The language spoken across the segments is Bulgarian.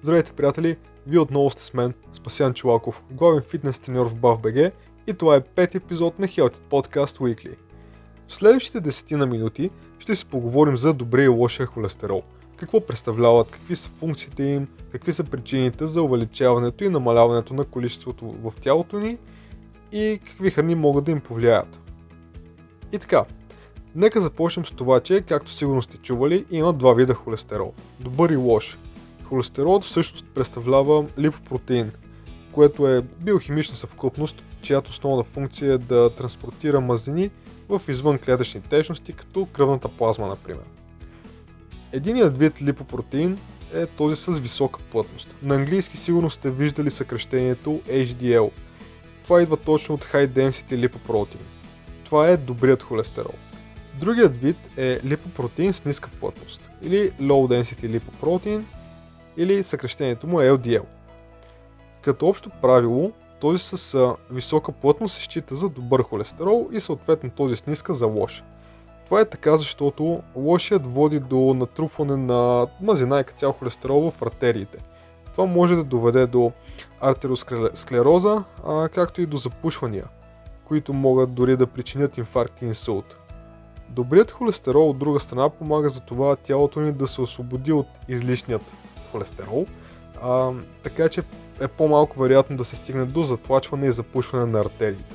Здравейте, приятели! Вие отново сте с мен, Спасян Чолаков, главен фитнес треньор в BAF.BG и това е 5 епизод на Healthy Podcast Weekly. В следващите 10 минути ще си поговорим за добрия и лошия холестерол. Какво представляват, какви са функциите им, какви са причините за увеличаването и намаляването на количеството в тялото ни и какви храни могат да им повлияят. И така, нека започнем с това, че, както сигурно сте чували, има два вида холестерол. Добър и лош. Холестеролът всъщност представлява липопротеин, което е биохимична съвкупност, чиято основна функция е да транспортира мазнини в извънклетъчни течности, като кръвната плазма, например. Единият вид липопротеин е този с висока плътност. На английски сигурно сте виждали съкръщението HDL. Това идва точно от High Density Lipoprotein. Това е добрият холестерол. Другият вид е липопротеин с ниска плътност, или Low Density Lipoprotein, или съкръщението му е LDL. Като общо правило, този с висока плътност се счита за добър холестерол и съответно този с ниска за лош. Това е така, защото лошият води до натрупване на мазнина и като цял холестерол в артериите. Това може да доведе до артеросклероза, както и до запушвания, които могат дори да причинят инфаркт и инсулт. Добрият холестерол от друга страна помага за това тялото ни да се освободи от излишният холестерол, така че е по-малко вероятно да се стигне до затлачване и запушване на артериите.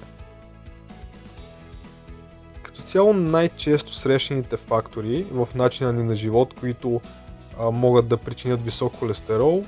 Като цяло най-често срещаните фактори в начина ни на живот, които могат да причинят висок холестерол,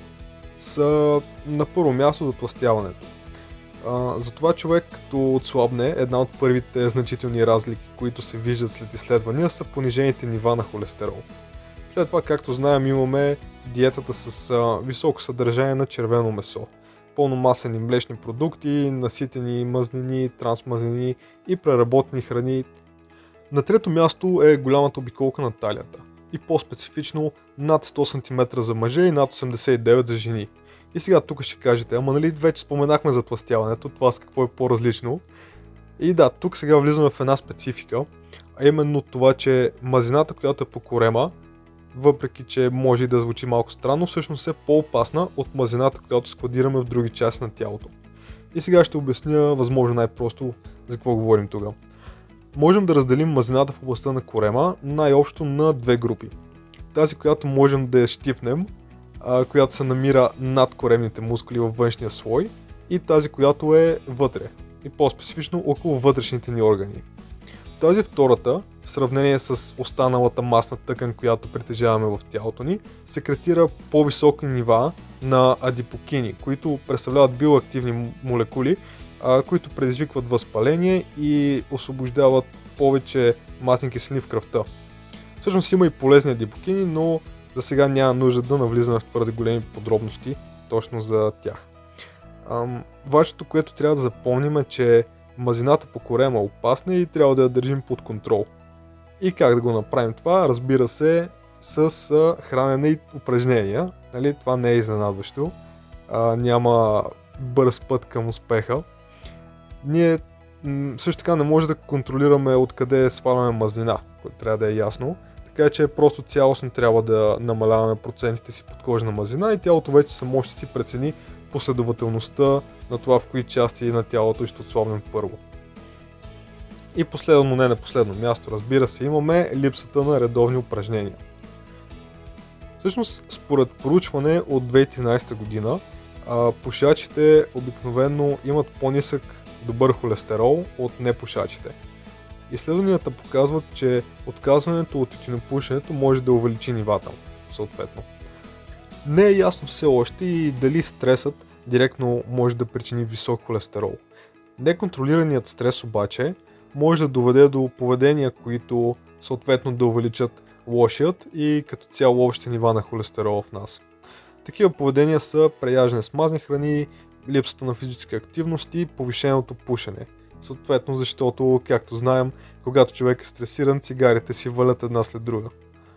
са на първо място затлъстяването. Затова човек като отслабне, една от първите значителни разлики, които се виждат след изследвания, са понижените нива на холестерол. След това, както знаем, имаме диетата с високо съдържание на червено месо, пълномасени млечни продукти, наситени мазнини, трансмазнини и преработени храни. На трето място е голямата обиколка на талията и по-специфично над 100 см за мъже и над 89 за жени. И сега тук ще кажете, ама нали вече споменахме за тлъстяването, това с какво е по-различно. И да, тук сега влизаме в една специфика, а именно това, че мазнината, която е по корема, въпреки че може и да звучи малко странно, всъщност е по-опасна от мазнината, която складираме в други части на тялото. И сега ще обясня възможно най-просто за какво говорим тук. Можем да разделим мазнината в областта на корема най-общо на две групи. Тази, която можем да я щипнем, която се намира над коремните мускули във външния слой, и тази, която е вътре, и по-специфично около вътрешните ни органи. Тази втората, в сравнение с останалата масна тъкан, която притежаваме в тялото ни, секретира по-високи нива на адипокини, които представляват биоактивни молекули, които предизвикват възпаление и освобождават повече масни киселини в кръвта. Всъщност има и полезни адипокини, но за сега няма нужда да навлизаме в твърде големи подробности точно за тях. Важното, което трябва да запомним е, че мазнината по корема е опасна и трябва да я държим под контрол. И как да го направим това? Разбира се, с хранене и упражнения. Нали? Това не е изненадващо. Няма бърз път към успеха. Ние също така не може да контролираме откъде сваляме мазнина, което трябва да е ясно. Така че просто цялостно трябва да намаляваме процентите си подкожна мазнина и тялото вече само ще си прецени последователността на това в кои части на тялото ще отслабнем първо. И последно, но не на последно място, разбира се, имаме липсата на редовни упражнения. Всъщност, според проучване от 2013 година, пушачите обикновено имат по-нисък добър холестерол от непушачите. Изследванията показват, че отказването от тютюнопушенето може да увеличи нивата, съответно. Не е ясно все още и дали стресът директно може да причини висок холестерол. Неконтролираният стрес обаче може да доведе до поведения, които съответно да увеличат лошият и като цяло общи нива на холестерол в нас. Такива поведения са преяждане с мазни храни, липсата на физическа активност и повишеното пушене. Съответно, защото, както знаем, когато човек е стресиран, цигарите си валят една след друга.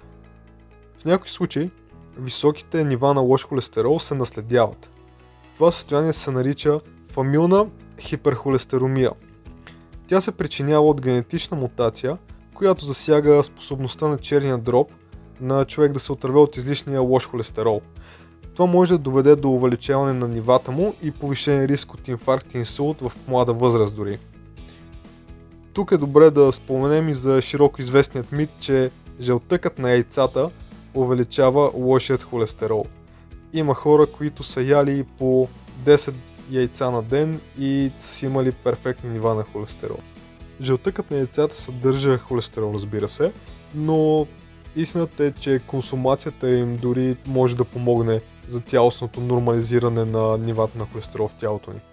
В някои случаи, високите нива на лош холестерол се наследяват. Това състояние се нарича фамилна хиперхолестеромия. Тя се причинява от генетична мутация, която засяга способността на черния дроб на човек да се отърве от излишния лош холестерол. Това може да доведе до увеличаване на нивата му и повишен риск от инфаркт и инсулт в млада възраст дори. Тук е добре да споменем и за широко известният мит, че жълтъкът на яйцата увеличава лошият холестерол. Има хора, които са яли по 10 яйца на ден и са имали перфектни нива на холестерол. Жълтъкът на яйцата съдържа холестерол, разбира се, но истината е, че консумацията им дори може да помогне за цялостното нормализиране на нивата на холестерол в тялото ни.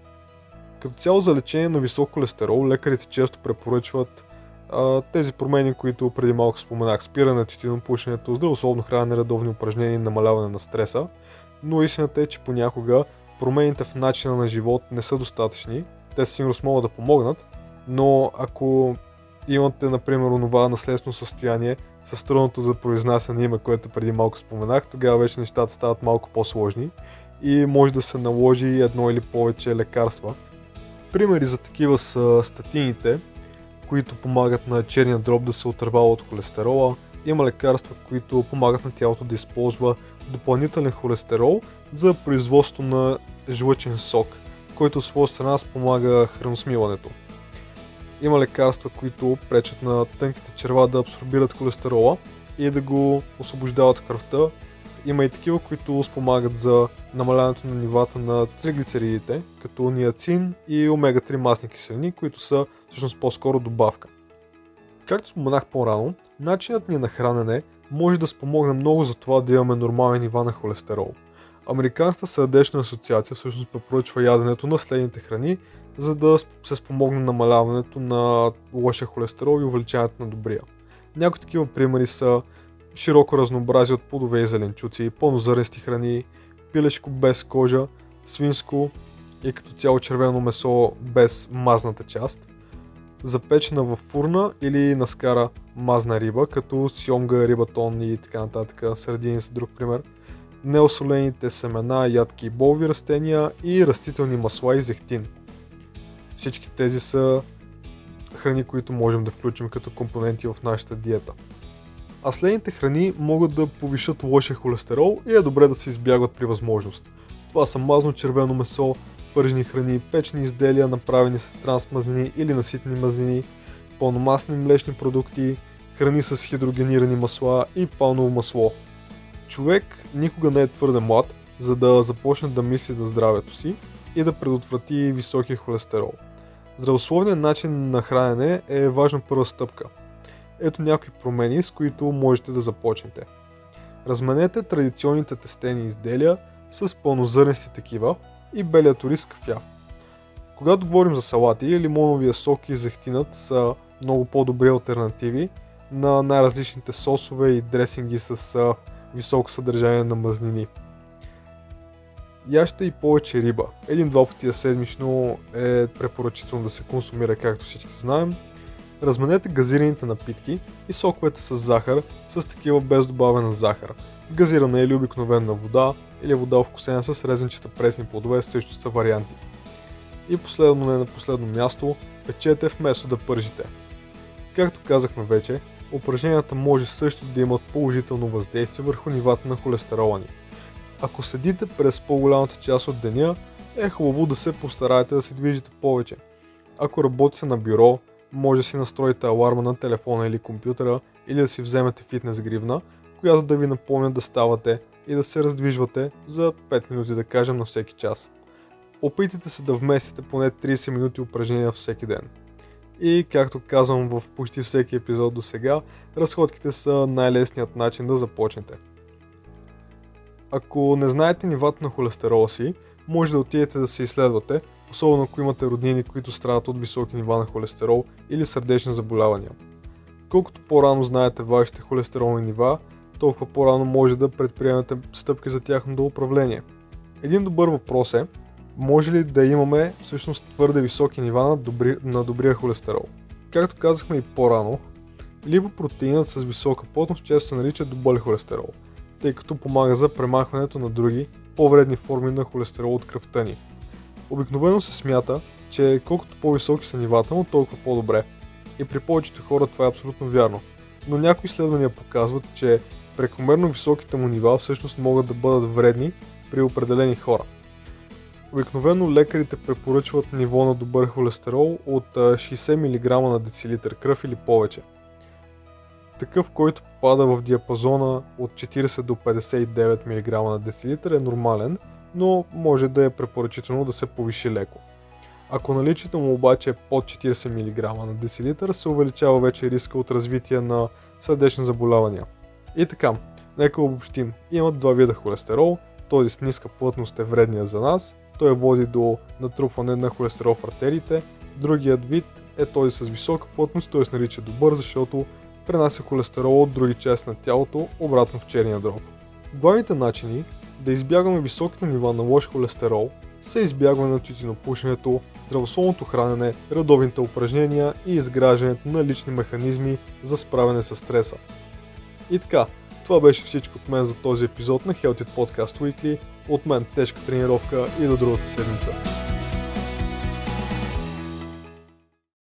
Като цяло за лечение на висок холестерол, лекарите често препоръчват тези промени, които преди малко споменах: спиране на тютюнопушенето, здравословно хранене, редовни упражнения и намаляване на стреса, но истината е, че понякога промените в начина на живот не са достатъчни. Те сигурно могат да помогнат, но ако имате, например, онова наследствено състояние с трудното за произнасяне име, което преди малко споменах, тогава вече нещата стават малко по-сложни и може да се наложи едно или повече лекарства. Примери за такива са статините, които помагат на черния дроб да се отървава от холестерола. Има лекарства, които помагат на тялото да използва допълнителен холестерол за производство на жлъчен сок, който от своя страна спомага храносмилането. Има лекарства, които пречат на тънките черва да абсорбират холестерола и да го освобождават в кръвта. Има и такива, които спомагат за намаляването на нивата на триглицеридите, като ниацин и омега-3 масни киселини, които са всъщност по-скоро добавка. Както споменах по-рано, начинът ни на хранене може да спомогне много за това да имаме нормални нива на холестерол. Американската сърдечна асоциация всъщност препоръчва яденето на следните храни, за да се спомогне намаляването на лошия холестерол и увеличаването на добрия. Някои такива примери са широко разнообразие от плодове и зеленчуци, пълнозърнести храни, пилешко без кожа, свинско и като цяло червено месо без мазната част, запечена във фурна или на скара мазна риба, като сьомга, рибатон и така нататък, сардини са друг пример, неосолените семена, ядки и бобови растения и растителни масла и зехтин. Всички тези са храни, които можем да включим като компоненти в нашата диета. А следните храни могат да повишат лошия холестерол и е добре да се избягват при възможност. Това са мазно червено месо, пържени храни, печени изделия, направени с трансмазнини или наситени мазнини, пълномастни млечни продукти, храни с хидрогенирани масла и палмово масло. Човек никога не е твърде млад, за да започне да мисли за здравето си и да предотврати високия холестерол. Здравословният начин на хранене е важна първа стъпка. Ето някои промени, с които можете да започнете. Разменете традиционните тестени изделия с пълнозърнести такива и белият ориз кафяв. Когато говорим за салати, лимоновия сок и зехтинът са много по-добри алтернативи на най-различните сосове и дресинги с високо съдържание на мазнини. Яжте и повече риба. 1-2 пъти седмично е препоръчително да се консумира, както всички знаем. Разменете газираните напитки и соковете с захар с такива без добавена захар. Газирана или обикновена вода или вода овкусена с резенчета пресни плодове също са варианти. И последно, не на последно място, печете вместо да пържите. Както казахме вече, упражненията може също да имат положително въздействие върху нивата на холестерола ни. Ако седите през по-голямата част от деня, е хубаво да се постараете да се движите повече. Ако работите на бюро, може да си настроите аларма на телефона или компютъра или да си вземете фитнес гривна, която да ви напомня да ставате и да се раздвижвате за 5 минути, да кажем, на всеки час. Опитайте се да вместите поне 30 минути упражнения всеки ден. И както казвам в почти всеки епизод до сега, разходките са най-лесният начин да започнете. Ако не знаете нивата на холестерола си, може да отидете да се изследвате, особено ако имате роднини, които страдат от високи нива на холестерол или сърдечни заболявания. Колкото по-рано знаете вашите холестеролни нива, толкова по-рано може да предприемете стъпки за тяхното управление. Един добър въпрос е, може ли да имаме всъщност твърде високи нива на добрия холестерол? Както казахме и по-рано, липопротеинът с висока плътност често се нарича добър холестерол, тъй като помага за премахването на други, по-вредни форми на холестерол от кръвта ни. Обикновено се смята, че колкото по-високи са нивата му, толкова по-добре. И при повечето хора това е абсолютно вярно. Но някои изследвания показват, че Прекомерно високите му нива всъщност могат да бъдат вредни при определени хора. Обикновено лекарите препоръчват ниво на добър холестерол от 60 мг на децилитър кръв или повече. Такъв, който попада в диапазона от 40 до 59 мг на децилитър е нормален, но може да е препоръчително да се повиши леко. Ако наличието му обаче е под 40 мг на децилитър, се увеличава вече риска от развитие на сърдечни заболявания. И така, нека обобщим. Има два вида холестерол. Този с ниска плътност е вредният за нас. Той води до натрупване на холестерол в артериите. Другият вид е този с висока плътност, той се нарича добър, защото пренася холестерол от други части на тялото обратно в черния дроб. Главните начини да избягваме високите нива на лош холестерол са избягване на тютюнопушенето, здравословното хранене, редовните упражнения и изграждането на лични механизми за справяне с стреса. И така, това беше всичко от мен за този епизод на Health It Podcast Weekly. От мен тежка тренировка и до другата седмица.